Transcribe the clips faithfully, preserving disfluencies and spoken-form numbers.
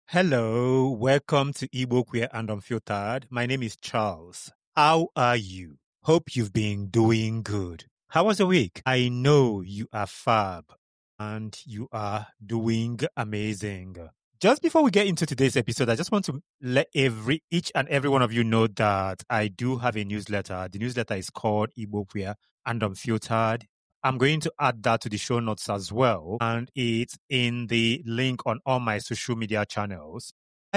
Hello, welcome to Igbo Queer and Unfiltered. My name is Charles. How are you? Hope you've been doing good. How was your week? I know you are fab and you are doing amazing. Just before we get into today's episode, I just want to let every each and every one of you know that I do have a newsletter. The newsletter is called Igbo Queer and Unfiltered. I'm going to add that to the show notes as well, and it's in the link on all my social media channels.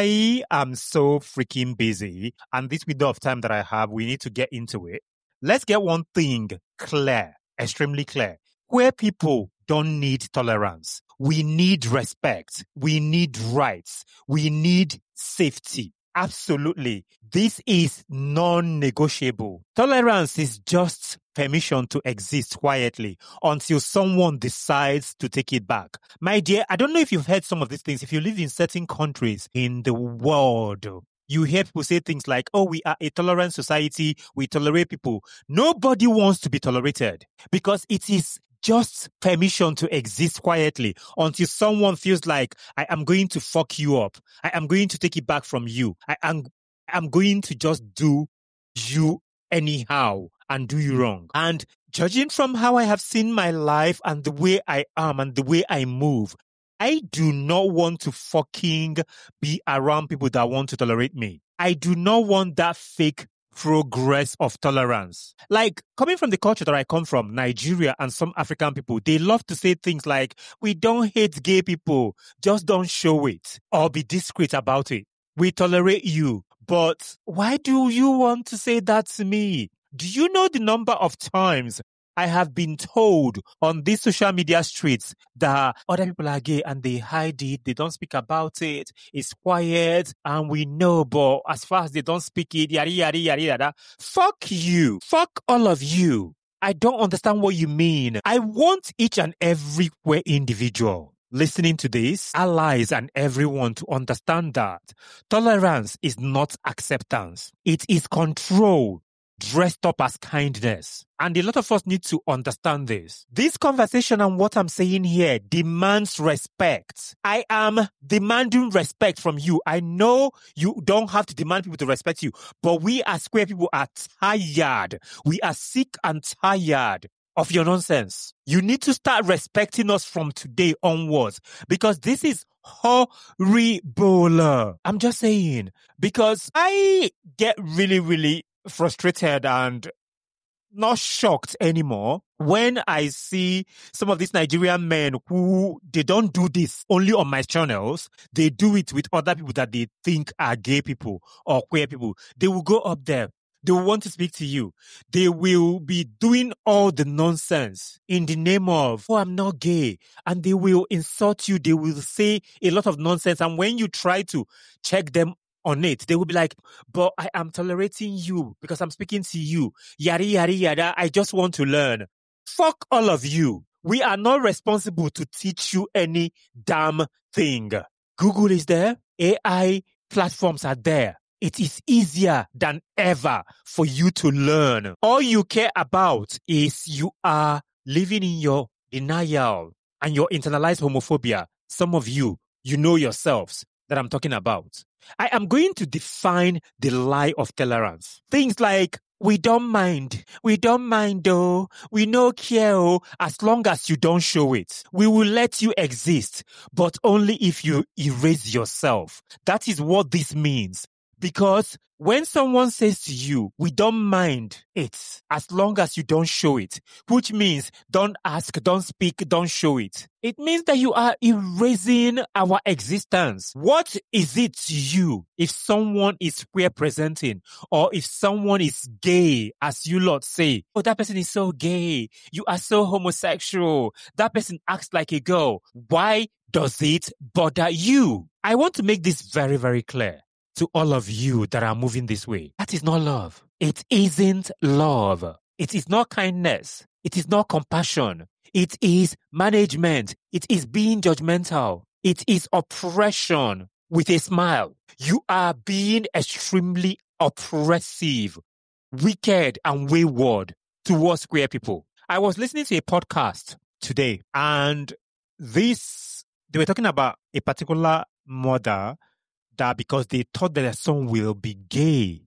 I am so freaking busy, and this window of time that I have, we need to get into it. Let's get one thing clear, extremely clear. Queer people don't need tolerance. We need respect. We need rights. We need safety. Absolutely. This is non-negotiable. Tolerance is just permission to exist quietly until someone decides to take it back. My dear, I don't know if you've heard some of these things. If you live in certain countries in the world, you hear people say things like, oh, we are a tolerant society. We tolerate people. Nobody wants to be tolerated because it is just permission to exist quietly until someone feels like, I am going to fuck you up. I am going to take it back from you. I am I'm going to just do you anyhow and do you wrong. And judging from how I have seen my life and the way I am and the way I move, I do not want to fucking be around people that want to tolerate me. I do not want that fake progress of tolerance. Like, coming from the culture that I come from, Nigeria and some African people, they love to say things like, we don't hate gay people, just don't show it or be discreet about it. We tolerate you. But why do you want to say that to me? Do you know the number of times I have been told on these social media streets that other people are gay and they hide it, they don't speak about it, it's quiet, and we know, but as far as they don't speak it, yada, yada, yada, yada. Fuck you. Fuck all of you. I don't understand what you mean. I want each and every queer individual listening to this, allies and everyone to understand that tolerance is not acceptance. It is control dressed up as kindness. And a lot of us need to understand this. This conversation and what I'm saying here demands respect. I am demanding respect from you. I know you don't have to demand people to respect you, but we as queer people are tired. We are sick and tired of your nonsense. You need to start respecting us from today onwards because this is horrible. I'm just saying, because I get really, really frustrated and not shocked anymore when I see some of these Nigerian men who, they don't do this only on my channels. They do it with other people that they think are gay people or queer people. They will go up there. They will want to speak to you. They will be doing all the nonsense in the name of, oh, I'm not gay. And they will insult you. They will say a lot of nonsense. And when you try to check them on it, they will be like, but I am tolerating you because I'm speaking to you. Yada, yada, yada. I just want to learn. Fuck all of you. We are not responsible to teach you any damn thing. Google is there. A I platforms are there. It is easier than ever for you to learn. All you care about is you are living in your denial and your internalized homophobia. Some of you, you know yourselves that I'm talking about. I am going to define the lie of tolerance. Things like, we don't mind. We don't mind though. We no care oh, as long as you don't show it. We will let you exist, but only if you erase yourself. That is what this means. Because when someone says to you, we don't mind it as long as you don't show it, which means don't ask, don't speak, don't show it. It means that you are erasing our existence. What is it to you if someone is queer presenting or if someone is gay, as you lot say, oh, that person is so gay. You are so homosexual. That person acts like a girl. Why does it bother you? I want to make this very, very clear to all of you that are moving this way. That is not love. It isn't love. It is not kindness. It is not compassion. It is management. It is being judgmental. It is oppression with a smile. You are being extremely oppressive, wicked, and wayward towards queer people. I was listening to a podcast today, and this, they were talking about a particular mother that because they thought that their son will be gay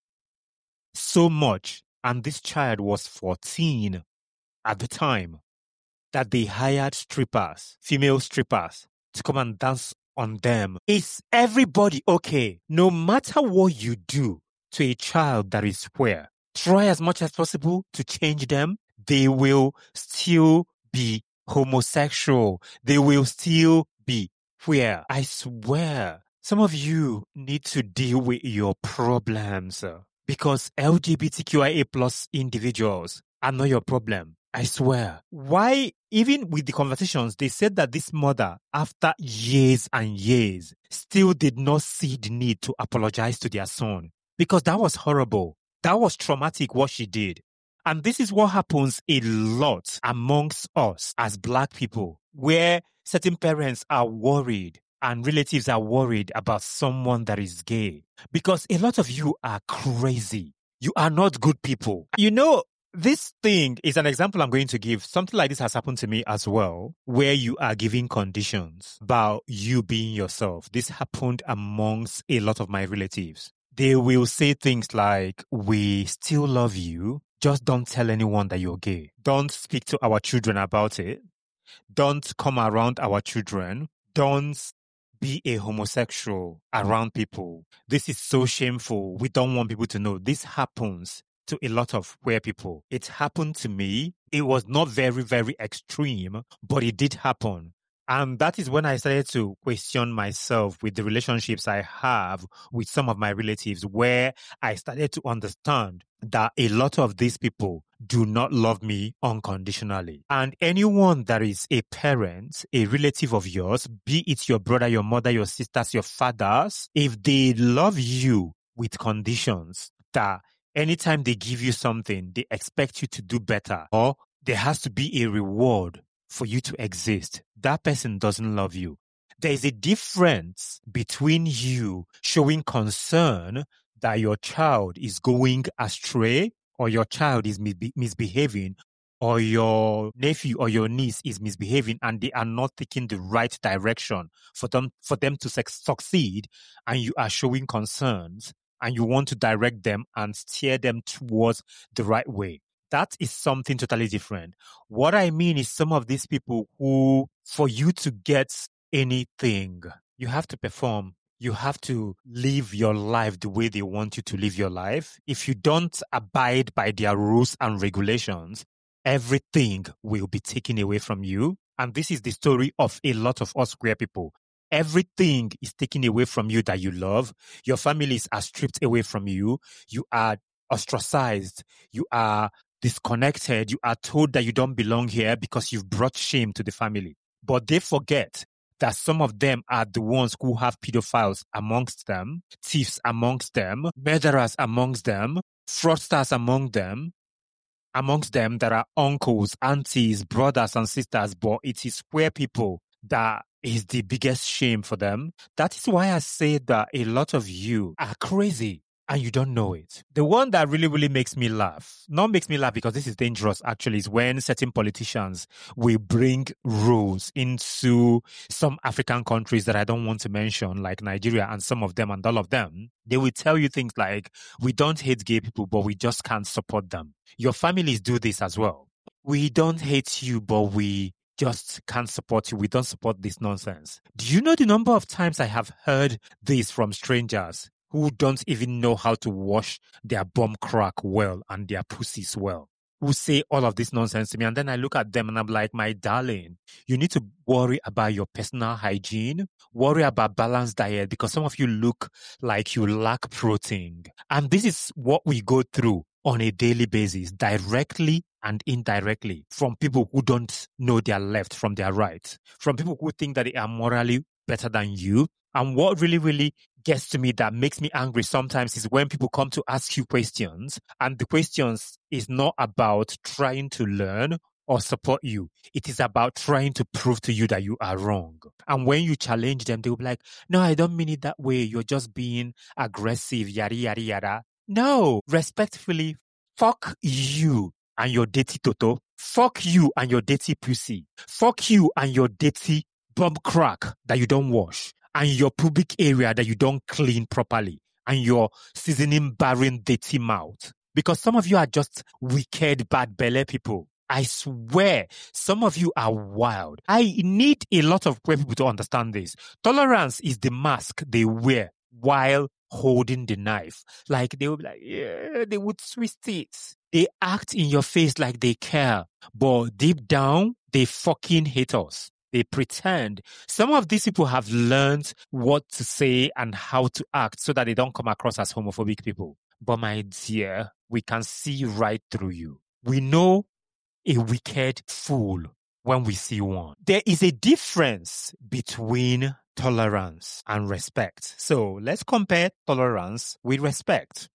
so much, and this child was fourteen at the time, that they hired strippers, female strippers, to come and dance on them. Is everybody okay? No matter what you do to a child that is queer, try as much as possible to change them. They will still be homosexual. They will still be queer. I swear, some of you need to deal with your problems because L G B T Q I A plus individuals are not your problem. I swear. Why, even with the conversations, they said that this mother, after years and years, still did not see the need to apologize to their son because that was horrible. That was traumatic what she did. And this is what happens a lot amongst us as Black people, where certain parents are worried and relatives are worried about someone that is gay because a lot of you are crazy. You are not good people. You know, this thing is an example I'm going to give. Something like this has happened to me as well, where you are giving conditions about you being yourself. This happened amongst a lot of my relatives. They will say things like, we still love you. Just don't tell anyone that you're gay. Don't speak to our children about it. Don't come around our children. Don't be a homosexual around people. This is so shameful. We don't want people to know. This happens to a lot of queer people. It happened to me. It was not very, very extreme, but it did happen. And that is when I started to question myself with the relationships I have with some of my relatives, where I started to understand that a lot of these people do not love me unconditionally. And anyone that is a parent, a relative of yours, be it your brother, your mother, your sisters, your fathers, if they love you with conditions that anytime they give you something, they expect you to do better, or there has to be a reward for you to exist, that person doesn't love you. There is a difference between you showing concern that your child is going astray, or your child is misbe- misbehaving, or your nephew or your niece is misbehaving and they are not taking the right direction for them, for them to su- succeed, and you are showing concerns and you want to direct them and steer them towards the right way. That is something totally different. What I mean is some of these people who, for you to get anything, you have to perform. You have to live your life the way they want you to live your life. If you don't abide by their rules and regulations, everything will be taken away from you. And this is the story of a lot of us queer people. Everything is taken away from you that you love. Your families are stripped away from you. You are ostracized. You are disconnected. You are told that you don't belong here because you've brought shame to the family. But they forget that some of them are the ones who have pedophiles amongst them, thieves amongst them, murderers amongst them, fraudsters among them. Amongst them, there are uncles, aunties, brothers, and sisters, but it is queer people that is the biggest shame for them. That is why I say that a lot of you are crazy and you don't know it. The one that really, really makes me laugh, not makes me laugh because this is dangerous actually, is when certain politicians will bring rules into some African countries that I don't want to mention, like Nigeria and some of them and all of them. They will tell you things like, we don't hate gay people, but we just can't support them. Your families do this as well. We don't hate you, but we just can't support you. We don't support this nonsense. Do you know the number of times I have heard this from strangers who don't even know how to wash their bum crack well and their pussies well, who say all of this nonsense to me? And then I look at them and I'm like, my darling, you need to worry about your personal hygiene, worry about balanced diet, because some of you look like you lack protein. And this is what we go through on a daily basis, directly and indirectly, from people who don't know their left from their right, from people who think that they are morally better than you. And what really, really gets to me, that makes me angry sometimes, is when people come to ask you questions and the questions is not about trying to learn or support you. It is about trying to prove to you that you are wrong. And when you challenge them, they'll be like, no, I don't mean it that way. You're just being aggressive, yada, yada, yada. No, respectfully, fuck you and your dirty toto. Fuck you and your dirty pussy. Fuck you and your dirty bum crack that you don't wash. and your pubic area that you don't clean properly, and your seasoning barren dirty mouth. Because some of you are just wicked, bad belly people. I swear, some of you are wild. I need a lot of queer people to understand this. Tolerance is the mask they wear while holding the knife. Like they will be like, yeah, they would twist it. They act in your face like they care, but deep down, they fucking hate us. They pretend. Some of these people have learned what to say and how to act so that they don't come across as homophobic people. But my dear, we can see right through you. We know a wicked fool when we see one. There is a difference between tolerance and respect. So let's compare tolerance with respect.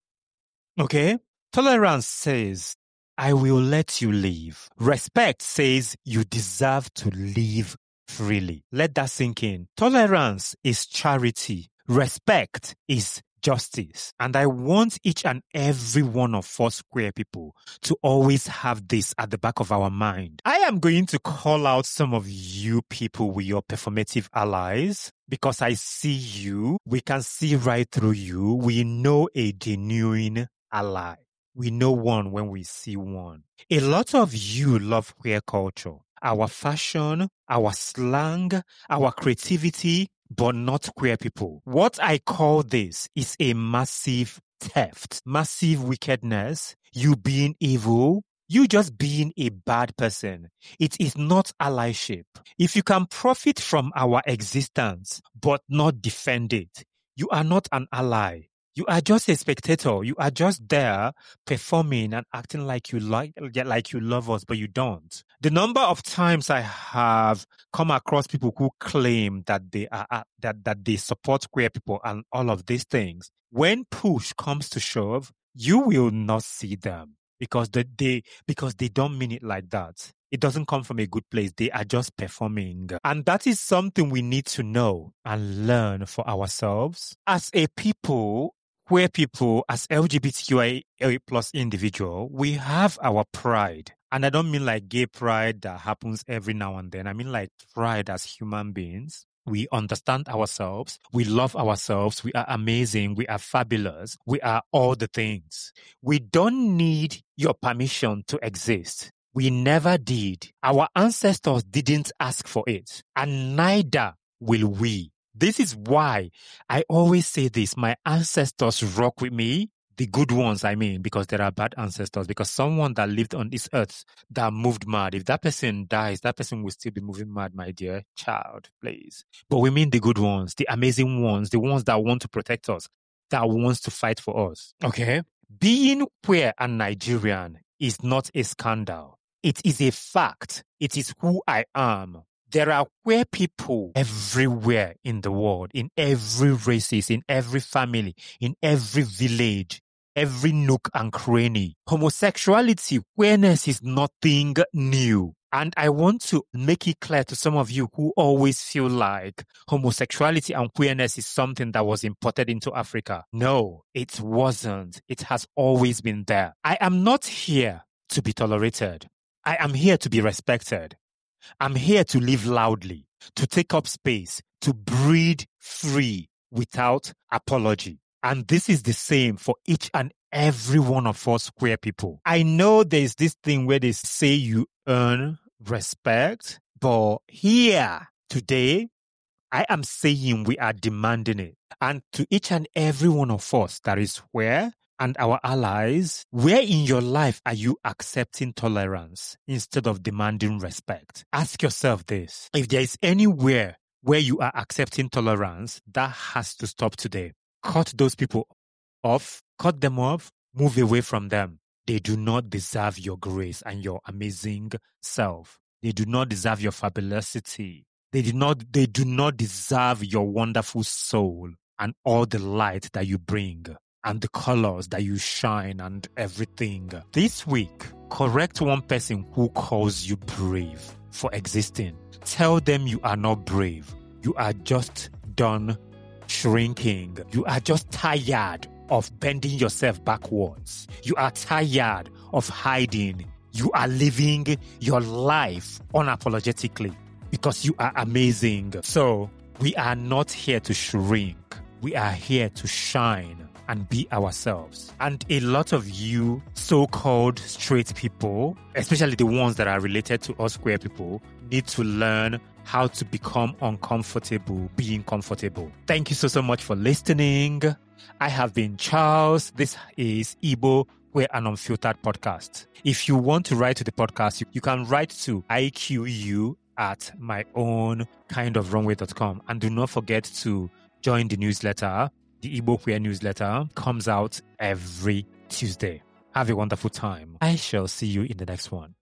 Okay? Tolerance says, I will let you live. Respect says you deserve to live freely. Let that sink in. Tolerance is charity. Respect is justice. And I want each and every one of us queer people to always have this at the back of our mind. I am going to call out some of you people with your performative allies because I see you. We can see right through you. We know a genuine ally. We know one when we see one. A lot of you love queer culture, our fashion, our slang, our creativity, but not queer people. What I call this is a massive theft, massive wickedness, you being evil, you just being a bad person. It is not allyship. If you can profit from our existence, but not defend it, you are not an ally. You are just a spectator. You are just there performing and acting like you like, like you love us, but you don't. The number of times I have come across people who claim that they are that that they support queer people and all of these things, when push comes to shove, you will not see them because they, they because they don't mean it like that. It doesn't come from a good place. They are just performing. And that is something we need to know and learn for ourselves. As a people, queer people, as L G B T Q I A plus individual, we have our pride. And I don't mean like gay pride that happens every now and then. I mean like pride as human beings. We understand ourselves. We love ourselves. We are amazing. We are fabulous. We are all the things. We don't need your permission to exist. We never did. Our ancestors didn't ask for it. And neither will we. This is why I always say this. My ancestors rock with me. The good ones, I mean, because there are bad ancestors. Because someone that lived on this earth that moved mad, if that person dies, that person will still be moving mad, my dear child, please. But we mean the good ones, the amazing ones, the ones that want to protect us, that wants to fight for us. Okay? Being queer and Nigerian is not a scandal. It is a fact. It is who I am. There are queer people everywhere in the world, in every races, in every family, in every village, every nook and cranny. Homosexuality, queerness is nothing new. And I want to make it clear to some of you who always feel like homosexuality and queerness is something that was imported into Africa. No, it wasn't. It has always been there. I am not here to be tolerated. I am here to be respected. I'm here to live loudly, to take up space, to breathe free without apology. And this is the same for each and every one of us queer people. I know there's this thing where they say you earn respect, but here today, I am saying we are demanding it. And to each and every one of us that is queer, and our allies, where in your life are you accepting tolerance instead of demanding respect? Ask yourself this. If there is anywhere where you are accepting tolerance, that has to stop today. Cut those people off, cut them off, move away from them. They do not deserve your grace and your amazing self. They do not deserve your fabulosity. They do not, they do not deserve your wonderful soul and all the light that you bring. And the colors that you shine and everything. This week, correct one person who calls you brave for existing. Tell them you are not brave. You are just done shrinking. You are just tired of bending yourself backwards. You are tired of hiding. You are living your life unapologetically because you are amazing. So, We are not here to shrink. We are here to shine and be ourselves. And a lot of you so-called straight people, especially the ones that are related to us queer people, need to learn how to become uncomfortable being comfortable. Thank you so, so much for listening. I have been Charles. This is Igbo Queer and Unfiltered Podcast. If you want to write to the podcast, you, you can write to I Q U at my own kind of runway dot com. And do not forget to join the newsletter. The Igbo Queer newsletter comes out every Tuesday. Have a wonderful time. I shall see you in the next one.